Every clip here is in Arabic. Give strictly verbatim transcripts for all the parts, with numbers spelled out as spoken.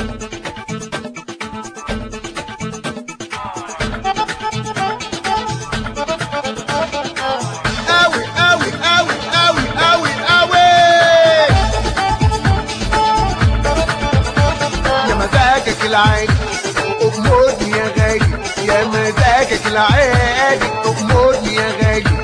العادي أمورني يا غالي، يا مزاجك العادي أمورني يا غالي.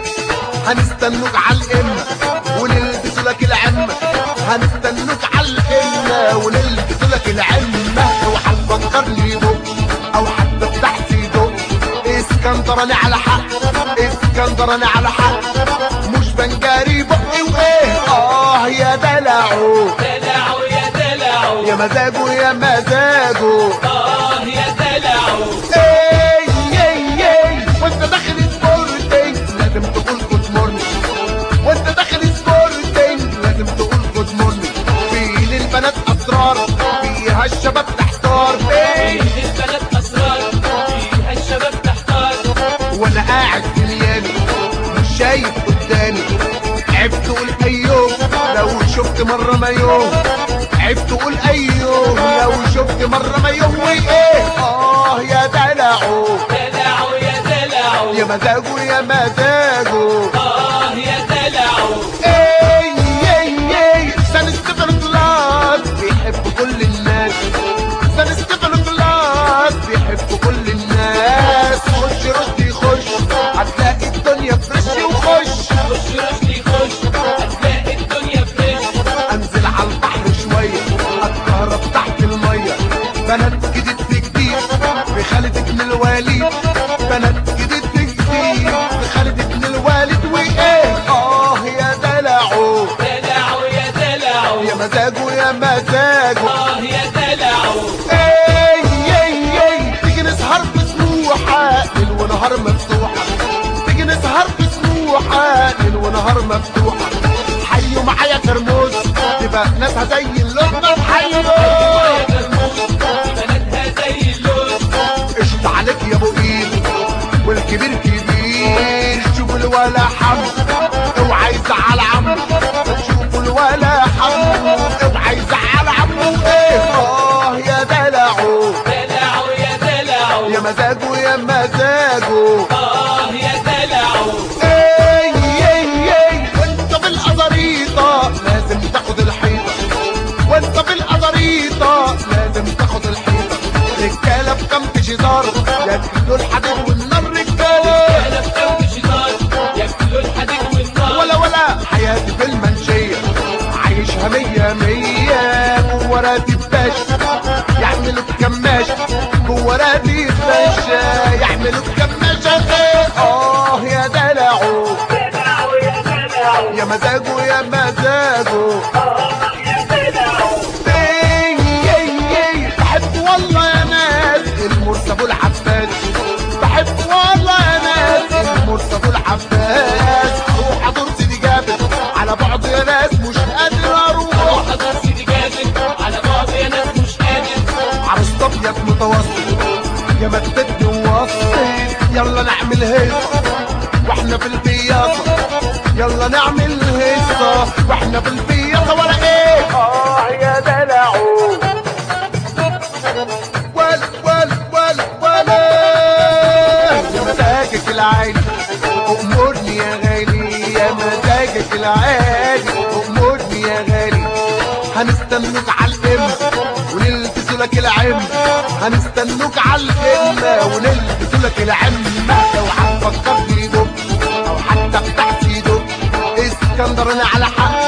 هنستنوك عالقمة ونلبسوا لك العمة، هنستنوك عالقمة ونلبسوا لك العمة. لو هتفكرني بق أو حتى فتحت دق، اسكندراني على حق، اسكندراني على حق، مش بنجاري بقي وإيه. آه يا دلعو دلعو يا دلعو، يا مزاجه يا مزاجه، آه يا دلعو. اي اي اي وانت داخل سبورتنج لازم تقول جود مورنينج، وانت داخل سبورتنج لازم تقول جود مورنينج. فين البنات اسرار فيها الشباب تحتار، فين البنات اسرار فيها الشباب تحتار. وانا قاعد في ميامي مش شايف قدامي، عيب تقول ايوه لو شفت مره مايوه، عيب تقول ايوه لو شفت مره مايوه. ايه اه يا دلعو دلعو يا دلعو، يا مزاجه يا مزاجه، آه يا دلعو. اي اي اي سان ستيفانو كلاس بيحب كل الناس، سان ستيفانو كلاس بيحب كل الناس. خش رشدي خش هتلاقي الدنيا فريش، وخش خش رشدي خش هتلاقي الدنيا فريش. انزل على البحر شويه اتكهرب تحت الميه، بنات جديد في جديد في خالد ابن الوليد، بنات جديد في جديد في خالد ابن الوليد. وايه اه يا دلعو دلعو يا دلعو، يا مزاجه يا مزاجه، آه يا دلعو. اي اي اي تيجي نسهر في سموحه ليل ونهار مفتوحه، تيجي نسهر في سموحه ليل ونهار مفتوحه. حيوا معايا كرموز تبقى ناسها زي اللقمه، حيوا يا كرموز بناتها زي اللوز. قشط عليك يا ابو ايد والكبير كبير، شوفوا الولا حمو اوعى يزعل عمو، شوفوا الولا حمو اوعى يزعل عمو. ايه اه يا دلعو دلعو يا دلعو، يا مزاجه يا مزاجه، آه يا دلعو. اي اي اي وانت بالقزريطه لازم تاخد الحيطه، وانت بالقزريطه لازم تاخد الحيطه. رجاله بكم شجار ياكلوا الحديد والنار، رجاله أنا بكم شجار ياكلوا الحديد والنار. ولا ولا حياتي في المنشيه عايشها مية مية، جوه راتب باشا يعملوا بكماشه، جوه راتب باشا يعملوا بكماشه. ايه اه يا دلعو دلعو يا دلعو، يا مزاجه يا مزاجه، آه يا دلعو. اي اي اي بحب والله يا ناس المرسى ابو العباس، بحب والله يا ناس المرسى ابو العباس. اروح ادور سيدي جابر على بعض يا ناس مش قادر اروح، حضر سيدي جابر على بعض يا ناس مش قادر. عروس ابيض متوسط يا ما تبدي ووسط، يلا نعمل هيصه واحنا في البياضه، يلا نعمل هيصه واحنا في البياضه. ولا ايه اه يا دلعو ولا ولا ولا ولا يا مزاجك العالي أمورني يا غالي، يا مزاجك العالي أمورني يا غالي. هنستنوك عالقمة ونلبسوا لك العمة، هنستنوك عالقمة ونلبسوا لك العمة. لو هتفكرني دق أو حتى فتحت دق، اسكندراني على حق،